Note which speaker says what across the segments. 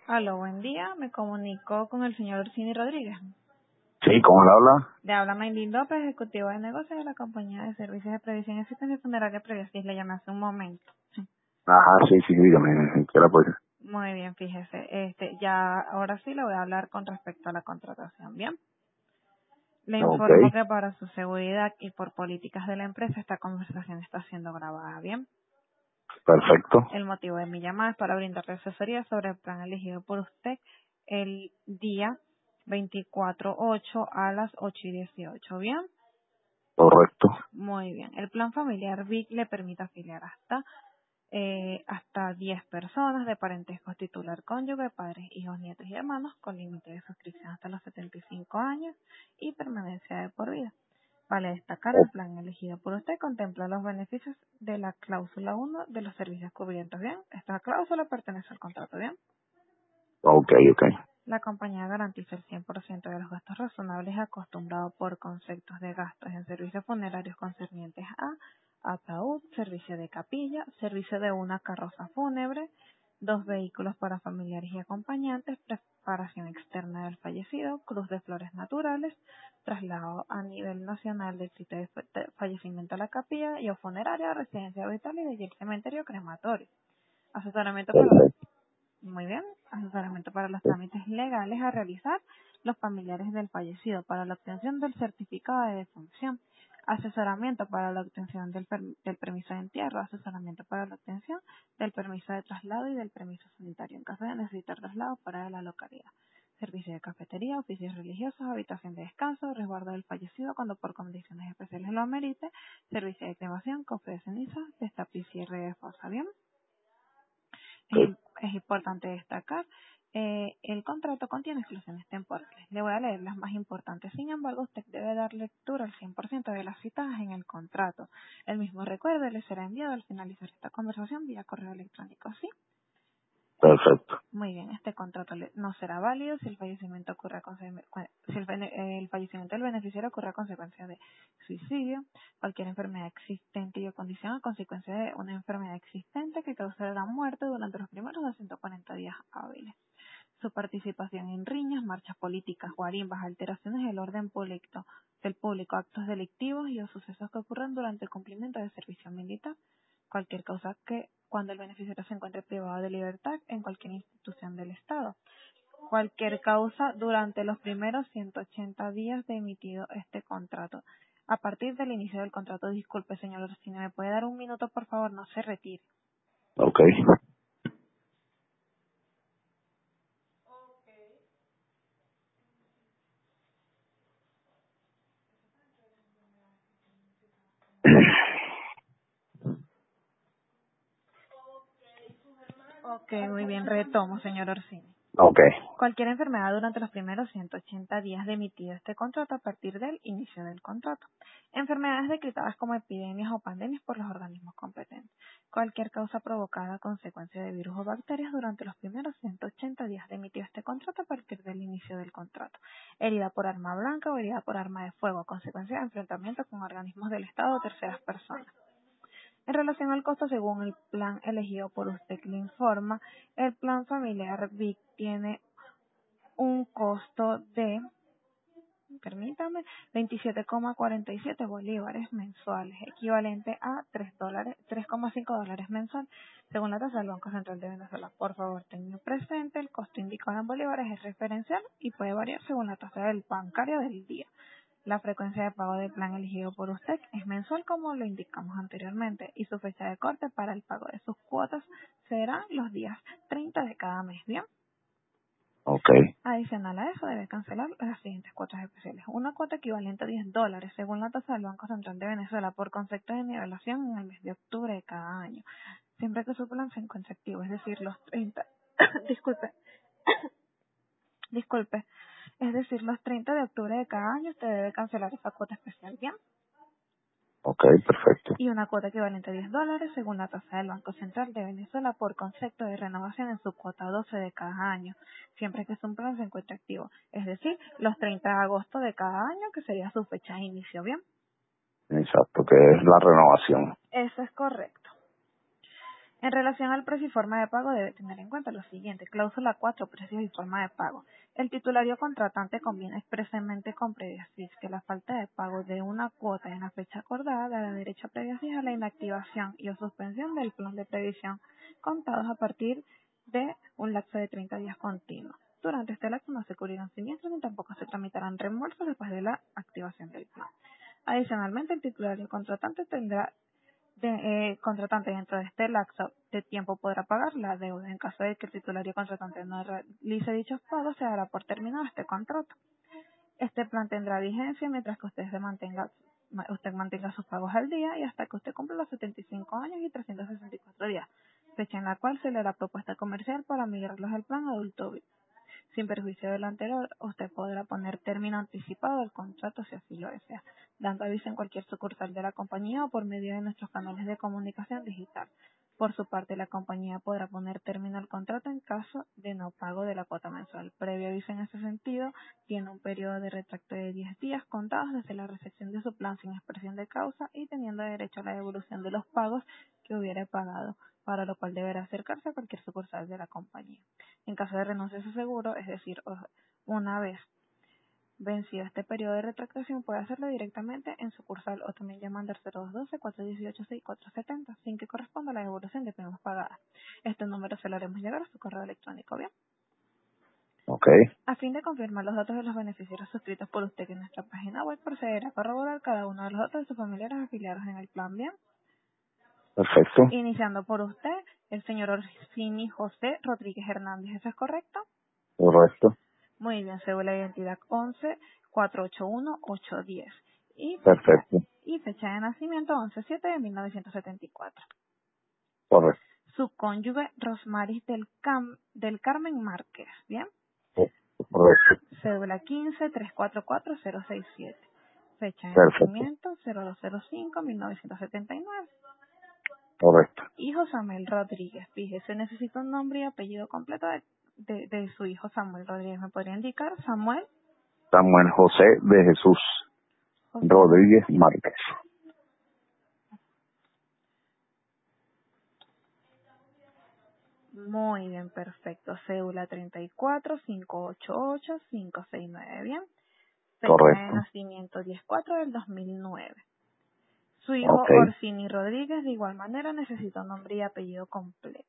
Speaker 1: Aló, buen día. Me comunico con el señor Orsini Rodríguez.
Speaker 2: Sí, ¿cómo le habla?
Speaker 1: Le habla Maylin López, ejecutivo de negocios de la compañía de servicios de previsión y asistencia funeraria Previasys. Le llamé hace un momento.
Speaker 2: Ajá, sí, dígame, ¿qué la puede?
Speaker 1: Muy bien, fíjese. Ya ahora sí le voy a hablar con respecto a la contratación. Bien. Le
Speaker 2: Ok,
Speaker 1: informo que para su seguridad y por políticas de la empresa esta conversación está siendo grabada. Bien.
Speaker 2: perfecto.
Speaker 1: El motivo de mi llamada es para brindarle asesoría sobre el plan elegido por usted el día 24/8 a las 8:18. ¿Bien?
Speaker 2: Correcto.
Speaker 1: Muy bien. El plan familiar VIC le permite afiliar hasta 10 personas de parentesco titular, cónyuge, padres, hijos, nietos y hermanos, con límite de suscripción hasta los 75 años y permanencia de por vida. Vale destacar, el plan elegido por usted contempla los beneficios de la cláusula 1 de los servicios cubiertos. ¿Bien? Esta cláusula pertenece al contrato. ¿Bien?
Speaker 2: Ok.
Speaker 1: La compañía garantiza el 100% de los gastos razonables acostumbrados por conceptos de gastos en servicios funerarios concernientes a ataúd, servicio de capilla, servicio de una carroza fúnebre, 2 vehículos para familiares y acompañantes, preparación externa del fallecido, cruz de flores naturales, traslado a nivel nacional del sitio de fallecimiento a la capilla y o funeraria, residencia habitual y del cementerio crematorio. Asesoramiento para
Speaker 2: Perfecto.
Speaker 1: Muy bien, asesoramiento para los trámites legales a realizar los familiares del fallecido para la obtención del certificado de defunción, asesoramiento para la obtención del permiso de entierro, asesoramiento para la obtención del permiso de traslado y del permiso sanitario en caso de necesitar traslado fuera de la localidad, servicio de cafetería, oficios religiosos, habitación de descanso, resguardo del fallecido cuando por condiciones especiales lo amerite, servicio de cremación, cofre de cenizas, destape y cierre de fosa. Bien. Es importante destacar, el contrato contiene exclusiones temporales. Le voy a leer las más importantes. Sin embargo, usted debe dar lectura al 100% de las citadas en el contrato. El mismo recuerdo le será enviado al finalizar esta conversación vía correo electrónico. ¿Sí?
Speaker 2: Perfecto.
Speaker 1: Muy bien, este contrato no será válido si el fallecimiento el fallecimiento del beneficiario ocurre a consecuencia de suicidio, cualquier enfermedad existente y o condición a consecuencia de una enfermedad existente que cause la muerte durante los primeros 240 días hábiles. Su participación en riñas, marchas políticas, guarimbas, alteraciones del público, actos delictivos y o sucesos que ocurran durante el cumplimiento del servicio militar. Cualquier causa que cuando el beneficiario se encuentre privado de libertad en cualquier institución del Estado. Cualquier causa durante los primeros 180 días de emitido este contrato. A partir del inicio del contrato, disculpe, señor Orsini, ¿me puede dar un minuto, por favor? No se retire.
Speaker 2: Ok.
Speaker 1: Ok, muy bien, retomo, señor Orsini.
Speaker 2: Ok.
Speaker 1: Cualquier enfermedad durante los primeros 180 días de emitido este contrato a partir del inicio del contrato. Enfermedades decretadas como epidemias o pandemias por los organismos competentes. Cualquier causa provocada a consecuencia de virus o bacterias durante los primeros 180 días de emitido este contrato a partir del inicio del contrato. Herida por arma blanca o herida por arma de fuego a consecuencia de enfrentamiento con organismos del Estado o terceras personas. En relación al costo, según el plan elegido por usted que le informa, el plan familiar VIC tiene un costo de, permítame, 27,47 bolívares mensuales, equivalente a $3,5 mensual, según la tasa del Banco Central de Venezuela. Por favor, tenga presente, el costo indicado en bolívares es referencial y puede variar según la tasa del bancario del día. La frecuencia de pago del plan elegido por usted es mensual, como lo indicamos anteriormente, y su fecha de corte para el pago de sus cuotas será los días 30 de cada mes. ¿Bien?
Speaker 2: Ok.
Speaker 1: Adicional a eso, debe cancelar las siguientes cuotas especiales. Una cuota equivalente a $10, según la tasa del Banco Central de Venezuela, por concepto de nivelación en el mes de octubre de cada año, siempre que su plan se encuentre activo, es decir, los 30, disculpe, disculpe, es decir, los 30 de octubre de cada año, usted debe cancelar esa cuota especial. ¿Bien?
Speaker 2: Ok, perfecto.
Speaker 1: Y una cuota equivalente a $10, según la tasa del Banco Central de Venezuela, por concepto de renovación en su cuota 12 de cada año, siempre que su plan se encuentre activo, es decir, los 30 de agosto de cada año, que sería su fecha de inicio. ¿Bien?
Speaker 2: Exacto, que es la renovación.
Speaker 1: Eso es correcto. En relación al precio y forma de pago, debe tener en cuenta lo siguiente. Cláusula 4, precios y forma de pago. El titulario contratante conviene expresamente con previa aviso que la falta de pago de una cuota en la fecha acordada dará derecho a previa aviso a la inactivación y o suspensión del plan de previsión contados a partir de un lapso de 30 días continuos. Durante este lapso no se cubrirán siniestros ni tampoco se tramitarán reembolsos después de la activación del plan. Adicionalmente, el titulario contratante contratante dentro de este lapso de tiempo podrá pagar la deuda. En caso de que el titulario contratante no realice dichos pagos, se dará por terminado este contrato. Este plan tendrá vigencia mientras que usted mantenga sus pagos al día y hasta que usted cumpla los 75 años y 364 días, fecha en la cual se le hará propuesta comercial para migrarlos al plan adulto. Sin perjuicio de lo anterior, usted podrá poner término anticipado del contrato si así lo desea, dando aviso en cualquier sucursal de la compañía o por medio de nuestros canales de comunicación digital. Por su parte, la compañía podrá poner término al contrato en caso de no pago de la cuota mensual. Previo aviso en ese sentido, tiene un periodo de retracto de 10 días contados desde la recepción de su plan sin expresión de causa y teniendo derecho a la devolución de los pagos que hubiera pagado, para lo cual deberá acercarse a cualquier sucursal de la compañía. En caso de renuncia a su seguro, es decir, una vez vencido este periodo de retractación, puede hacerlo directamente en sucursal o también llamando al 0212-418-6470 sin que corresponda a la devolución de premios pagadas. Este número se lo haremos llegar a su correo electrónico, ¿bien?
Speaker 2: Ok.
Speaker 1: A fin de confirmar los datos de los beneficiarios suscritos por usted en nuestra página web, procederá a corroborar cada uno de los datos de sus familiares afiliados en el plan, ¿bien?
Speaker 2: Perfecto.
Speaker 1: Iniciando por usted, el señor Orsini José Rodríguez Hernández, ¿eso es correcto?
Speaker 2: Correcto.
Speaker 1: Muy bien, cédula de identidad 11-481-810
Speaker 2: Perfecto.
Speaker 1: y fecha de nacimiento 11-7 de 1974.
Speaker 2: Correcto.
Speaker 1: Su cónyuge Rosmaris del Carmen Márquez, ¿bien?
Speaker 2: Correcto.
Speaker 1: Cédula 15-344-067. Fecha de
Speaker 2: Perfecto.
Speaker 1: nacimiento 0205-1979.
Speaker 2: Correcto.
Speaker 1: Hijo Samuel Rodríguez. Fíjese, necesito un nombre y apellido completo de su hijo Samuel Rodríguez. ¿Me podría indicar? Samuel
Speaker 2: Samuel José de Jesús
Speaker 1: José.
Speaker 2: Rodríguez Márquez.
Speaker 1: Muy bien, perfecto. Cédula 34-588-569, ¿bien? Fecha de
Speaker 2: Correcto.
Speaker 1: nacimiento 10-4 del 2009. Su hijo
Speaker 2: Ok.
Speaker 1: Orsini Rodríguez, de igual manera, necesita un nombre y apellido completo.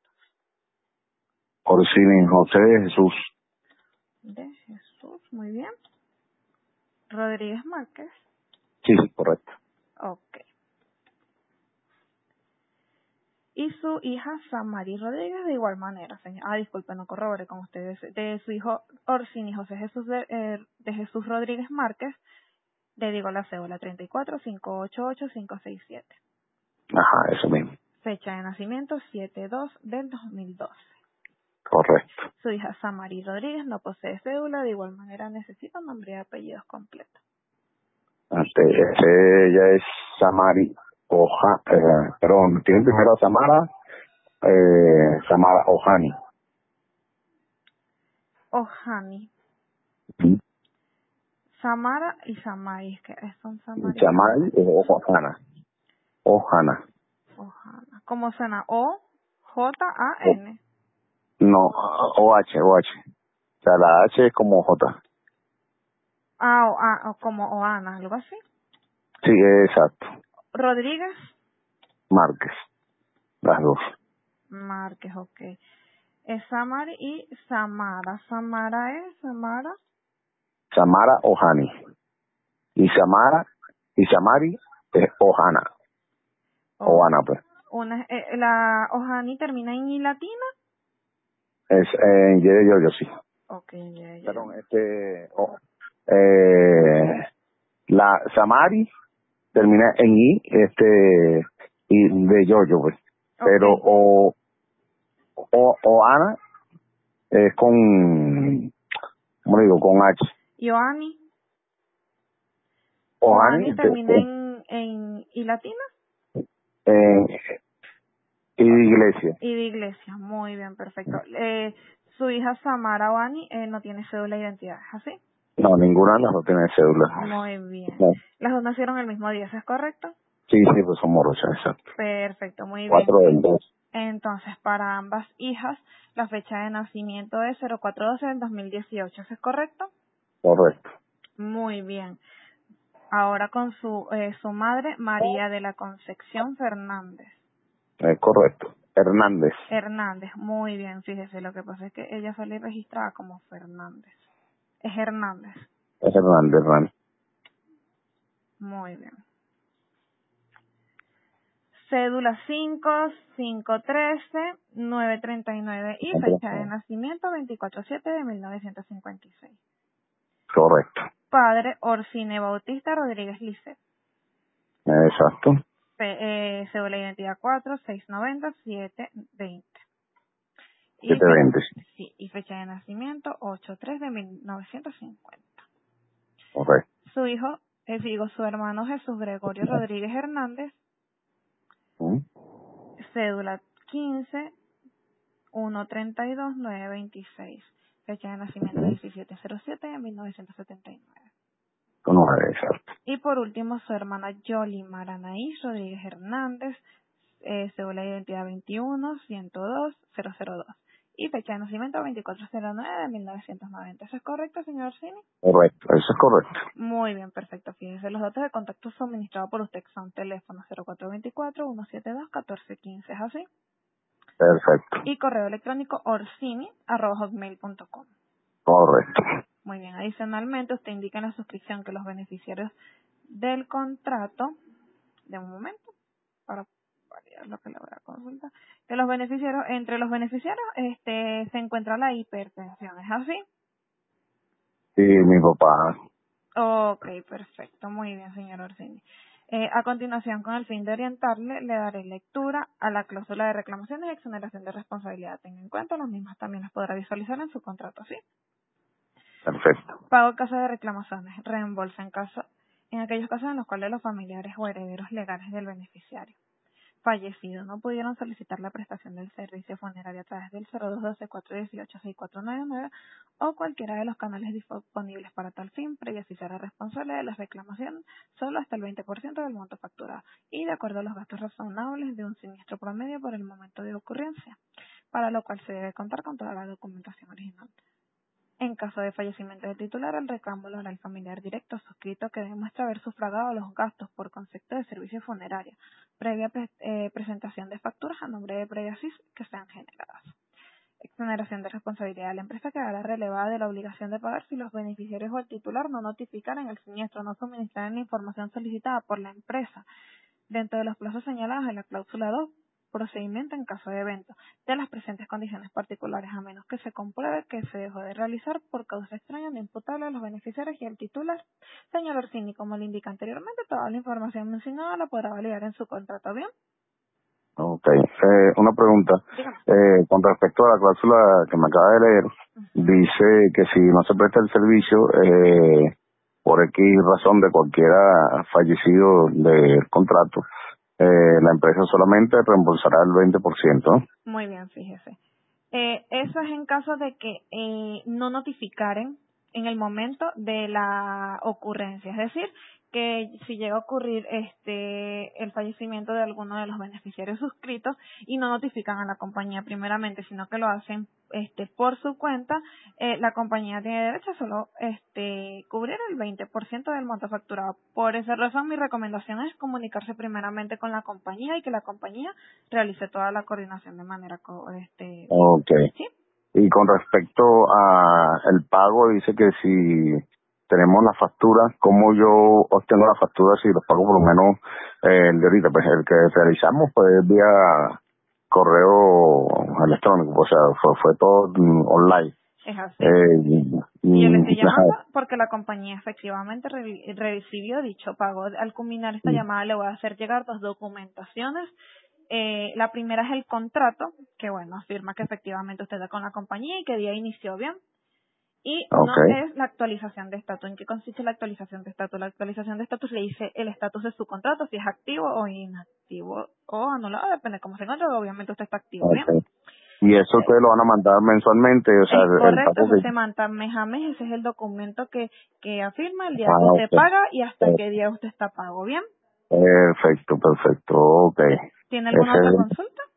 Speaker 2: Orsini José de Jesús.
Speaker 1: De Jesús, muy bien. Rodríguez Márquez.
Speaker 2: Sí, correcto.
Speaker 1: Ok. Y su hija Samari Rodríguez, de igual manera, señor. Disculpe, no corroboré con ustedes. De su hijo Orsini José Jesús de Jesús Rodríguez Márquez, le digo la cédula 34-588-567.
Speaker 2: Ajá, eso mismo.
Speaker 1: Fecha de nacimiento 7-2 del 2012.
Speaker 2: Correcto.
Speaker 1: Su hija Samari Rodríguez no posee cédula, de igual manera necesita nombre y apellidos completos.
Speaker 2: Ella es Samari perdón, tiene primero a Samara Ojani.
Speaker 1: Ojani.
Speaker 2: ¿Sí?
Speaker 1: Samara y Samari, es que son Samari y
Speaker 2: Samari
Speaker 1: Samari.
Speaker 2: Ojana. Ojana.
Speaker 1: Ojana. ¿Cómo suena? O-J-A-N.
Speaker 2: No, OH. O sea, la H es como J.
Speaker 1: O como Oana, algo así.
Speaker 2: Sí, exacto.
Speaker 1: Rodríguez
Speaker 2: Márquez. Las dos.
Speaker 1: Márquez, ok. Es Samari y Samara. Samara es Samara.
Speaker 2: Samara Ojani. Y Samari es Ojana. Ojana, pues.
Speaker 1: La Ojani termina en I latina.
Speaker 2: Es en Y de yo sí.
Speaker 1: Ok, ya.
Speaker 2: Perdón, la Samari termina en I, y de yo, pues.
Speaker 1: Okay.
Speaker 2: Pero Ana es con, ¿cómo digo? Con H.
Speaker 1: Yoani.
Speaker 2: Ohani,
Speaker 1: Oani termina en I latina.
Speaker 2: y de iglesia.
Speaker 1: Y de iglesia, muy bien, perfecto. Su hija Samara Oani no tiene cédula de identidad, ¿es así?
Speaker 2: No, ninguna de las dos tiene cédula.
Speaker 1: Muy bien.
Speaker 2: No.
Speaker 1: Las dos nacieron el mismo día, ¿eso es correcto?
Speaker 2: Sí, pues son morochas, exacto.
Speaker 1: Perfecto, muy bien.
Speaker 2: 4 del 2.
Speaker 1: Entonces, para ambas hijas, la fecha de nacimiento es 04/12 del 2018, ¿eso es correcto?
Speaker 2: Correcto.
Speaker 1: Muy bien. Ahora con su madre, María de la Concepción Fernández.
Speaker 2: Correcto. Hernández.
Speaker 1: Hernández, muy bien, fíjese, lo que pasa es que ella sale registrada como Fernández. Es Hernández.
Speaker 2: Es Hernández.
Speaker 1: Muy bien. Cédula 5-513-939 y fecha de nacimiento 24/7 de 1956.
Speaker 2: Correcto.
Speaker 1: Padre, Orsine Bautista Rodríguez Lisset.
Speaker 2: Exacto.
Speaker 1: Cédula de identidad 4-690-720.
Speaker 2: 720.
Speaker 1: Sí, y fecha de nacimiento 8/3 de 1950.
Speaker 2: Correcto.
Speaker 1: Su hijo, su hermano Jesús Gregorio Rodríguez Hernández. Cédula 15-132-926. Fecha de nacimiento 17/07 de 1979.
Speaker 2: Exacto.
Speaker 1: Y por último, su hermana Yoli Maranaí Rodríguez Hernández, cédula de identidad 21-102-002. Y fecha de nacimiento 24/09 de 1990. ¿Eso es correcto, señor Orsini?
Speaker 2: Correcto, eso es correcto.
Speaker 1: Muy bien, perfecto. Fíjese, los datos de contacto suministrados por usted son teléfono 0424-172-1415, ¿es así?
Speaker 2: Perfecto.
Speaker 1: Y correo electrónico orsini@hotmail.com.
Speaker 2: Correcto.
Speaker 1: Muy bien, adicionalmente usted indica en la suscripción que los beneficiarios del contrato, de un momento, para variar lo que le voy a consultar, que los beneficiarios, entre los beneficiarios se encuentra la hipertensión, ¿es así?
Speaker 2: Sí, mi papá.
Speaker 1: Ok, perfecto, muy bien, señor Orsini. A continuación, con el fin de orientarle, le daré lectura a la cláusula de reclamaciones y exoneración de responsabilidad. Tenga en cuenta, las mismas también las podrá visualizar en su contrato, ¿sí?
Speaker 2: Perfecto.
Speaker 1: Pago en caso de reclamaciones, reembolso en aquellos casos en los cuales los familiares o herederos legales del beneficiario fallecido no pudieron solicitar la prestación del servicio funerario a través del 0212-418-6499 o cualquiera de los canales disponibles para tal fin, previa si será responsable de las reclamaciones solo hasta el 20% del monto facturado y de acuerdo a los gastos razonables de un siniestro promedio por el momento de ocurrencia, para lo cual se debe contar con toda la documentación original. En caso de fallecimiento del titular, el reclamo lo hará el familiar directo suscrito que demuestra haber sufragado los gastos por concepto de servicio funerario, previa presentación de facturas a nombre de Previasis que sean generadas. Exoneración de responsabilidad de la empresa quedará relevada de la obligación de pagar si los beneficiarios o el titular no notificaran el siniestro, no suministraran la información solicitada por la empresa dentro de los plazos señalados en la cláusula 2, procedimiento en caso de evento, de las presentes condiciones particulares, a menos que se compruebe que se dejó de realizar por causa extraña no imputable a los beneficiarios y al titular. Señor Orsini, como le indica anteriormente, toda la información mencionada la podrá validar en su contrato, ¿bien?
Speaker 2: Ok. Una pregunta.
Speaker 1: Dígame.
Speaker 2: Con respecto a la cláusula que me acaba de leer, dice que si no se presta el servicio, por X razón de cualquiera fallecido del contrato, la empresa solamente reembolsará el 20%, ¿no?
Speaker 1: Muy bien, fíjese. Eso es en caso de que no notificaren en el momento de la ocurrencia, es decir, que si llega a ocurrir el fallecimiento de alguno de los beneficiarios suscritos y no notifican a la compañía primeramente, sino que lo hacen por su cuenta, la compañía tiene derecho a solo cubrir el 20% del monto facturado. Por esa razón, mi recomendación es comunicarse primeramente con la compañía y que la compañía realice toda la coordinación de manera
Speaker 2: Okay.
Speaker 1: ¿sí?
Speaker 2: Y con respecto a el pago, dice que si tenemos la factura, ¿cómo yo obtengo la factura si los pago por lo menos el de ahorita? Pues el que realizamos fue vía correo electrónico, o sea, fue todo online.
Speaker 1: Es así. Y yo le estoy llamando porque la compañía efectivamente recibió dicho pago. Al culminar esta llamada le voy a hacer llegar 2 documentaciones. La primera es el contrato, que bueno, afirma que efectivamente usted está con la compañía y que día inició, bien. Y no es la actualización de estatus. ¿En qué consiste la actualización de estatus? La actualización de estatus le dice el estatus de su contrato, si es activo o inactivo o anulado, depende de cómo se encuentre, obviamente usted está activo, bien.
Speaker 2: Y eso ustedes lo van a mandar mensualmente, o sea,
Speaker 1: correcto, eso se manda mes a mes, ese es el documento que afirma el día que usted paga y hasta qué día usted está pago, ¿bien?
Speaker 2: Perfecto, ok.
Speaker 1: ¿Tiene alguna otra consulta?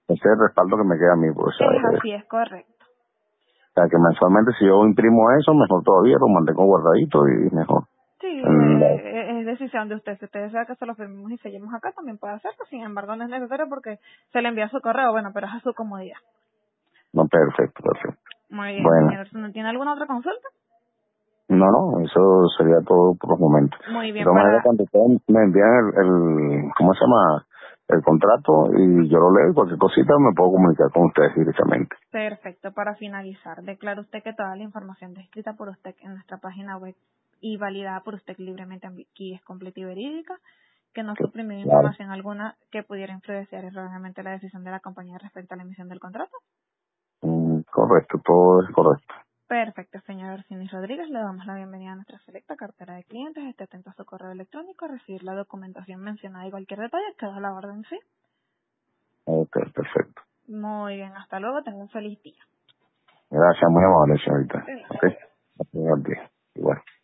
Speaker 2: ese es el respaldo que me queda a mí, pues, ¿sabes?
Speaker 1: Es así, es correcto.
Speaker 2: O sea, que mensualmente si yo imprimo eso, mejor todavía, lo mantengo guardadito y mejor.
Speaker 1: Sí,
Speaker 2: No,
Speaker 1: es decisión de usted. Si usted desea que se lo firmemos y sellemos acá, también puede hacerlo. Sin embargo, no es necesario porque se le envía su correo, bueno, pero es a su comodidad.
Speaker 2: no, perfecto, perfecto.
Speaker 1: Muy bien,
Speaker 2: Bueno,
Speaker 1: señor. ¿No tiene alguna otra consulta?
Speaker 2: no, eso sería todo por los momentos.
Speaker 1: Muy
Speaker 2: De
Speaker 1: bien,
Speaker 2: todas maneras,
Speaker 1: para...
Speaker 2: cuando ustedes me envían ¿cómo se llama? El contrato y yo lo leo y cualquier cosita me puedo comunicar con ustedes directamente.
Speaker 1: Perfecto, para finalizar, declara usted que toda la información descrita por usted en nuestra página web y validada por usted libremente aquí es completa y verídica, que no
Speaker 2: Que,
Speaker 1: suprimió
Speaker 2: claro,
Speaker 1: información alguna que pudiera influenciar erróneamente la decisión de la compañía respecto a la emisión del contrato.
Speaker 2: correcto, todo es correcto.
Speaker 1: Perfecto, señor Arcinis Rodríguez, le damos la bienvenida a nuestra selecta cartera de clientes. Esté atento a su correo electrónico, a recibir la documentación mencionada y cualquier detalle, queda a la orden, sí.
Speaker 2: Ok, perfecto.
Speaker 1: Muy bien, hasta luego, tenga un feliz día.
Speaker 2: Gracias, muy amable, señorita.
Speaker 1: Sí.
Speaker 2: Ok, buen día. Igual.